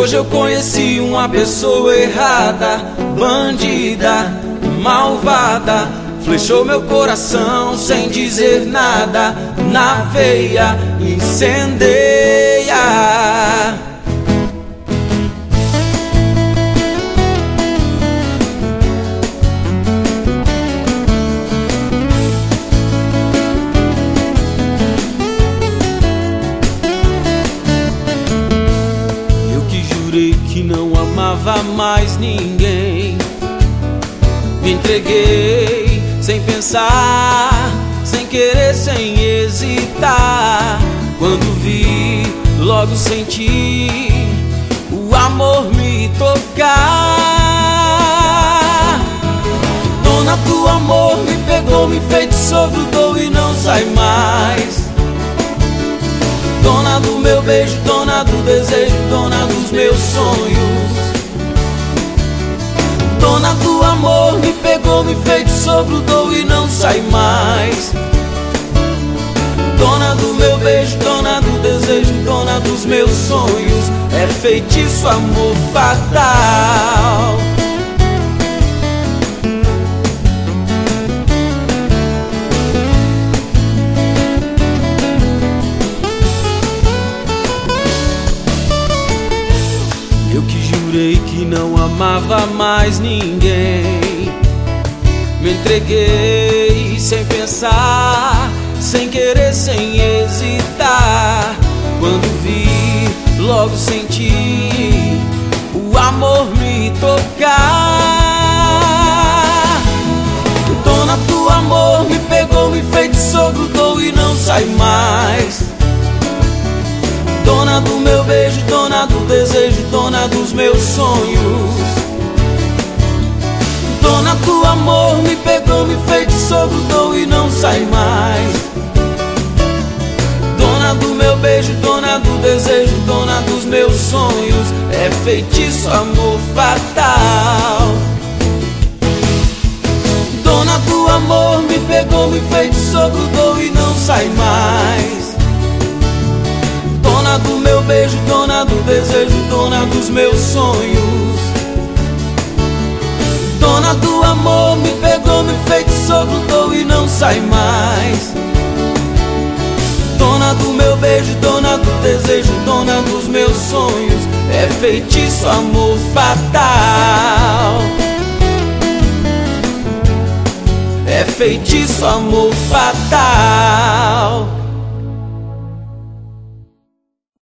Hoje eu conheci uma pessoa errada, bandida, malvada. Flechou meu coração sem dizer nada, na veia incendeia. Eu que jurei que não amava mais ninguém, me entreguei sem pensar, sem querer, sem hesitar. Quando vi, logo senti o amor me tocar. Dona do amor me pegou, me enfeitiçou, grudou e não sai mais. Dona do meu beijo, dona do desejo, dona dos meus sonhos. Dona do amor me pegou, me enfeitiçou, grudou e não sai mais. Dona do meu beijo, dona do desejo, dona dos meus sonhos. É feitiço, amor fatal. Eu que jurei que não amava mais ninguém, me entreguei sem pensar, sem querer, sem hesitar. Quando vi, logo senti o amor me tocar. Dona do amor me pegou, me enfeitiçou, grudou e não sai mais. Dona do meu beijo, dona do desejo, dona dos meus sonhos. Dona do amor me pegou, me enfeitiçou, grudou e não sai mais. Dona do meu beijo, dona do desejo, dona dos meus sonhos. É feitiço, amor fatal. Dona do amor me pegou, me enfeitiçou, grudou e não sai mais. Dona do meu beijo, dona do desejo, dona dos meus sonhos. Dona do amor me pegou, me enfeitiçou, grudou e não sai mais. Dona do meu beijo, dona do desejo, dona dos meus sonhos. É feitiço, amor fatal. É feitiço, amor fatal.